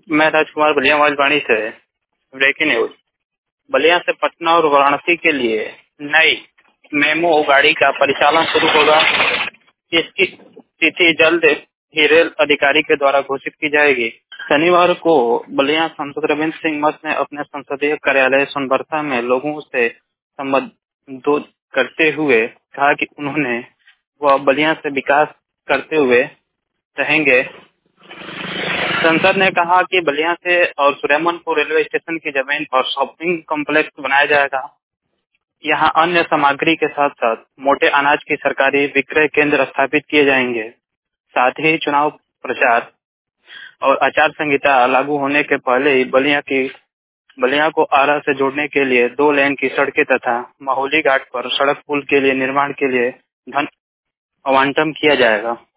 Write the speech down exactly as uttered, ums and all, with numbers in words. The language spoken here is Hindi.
मैं राजकुमार बलिया आकाशवाणी से ब्रेकिंग न्यूज। बलिया से पटना और वाराणसी के लिए नई मेमो गाड़ी का परिचालन शुरू होगा। इसकी तिथि जल्द ही रेल अधिकारी के द्वारा घोषित की जाएगी। शनिवार को बलिया सांसद रविंद्र सिंह मस्त ने अपने संसदीय कार्यालय सोनबरसा में लोगों से संबोधित करते हुए कहा कि उन्होंने वह बलिया से विकास करते हुए रहेंगे। संसद ने कहा कि बलिया से और सुरेमनपुर रेलवे स्टेशन की जमीन पर शॉपिंग कॉम्प्लेक्स बनाया जाएगा। यहाँ अन्य सामग्री के साथ साथ मोटे अनाज की सरकारी विक्रय केंद्र स्थापित किए जाएंगे। साथ ही चुनाव प्रचार और आचार संहिता लागू होने के पहले ही बलिया की बलिया को आरा से जोड़ने के लिए दो लेन की सड़कें तथा माहौली घाट पर सड़क पुल के लिए निर्माण के लिए धन आवंटन किया जाएगा।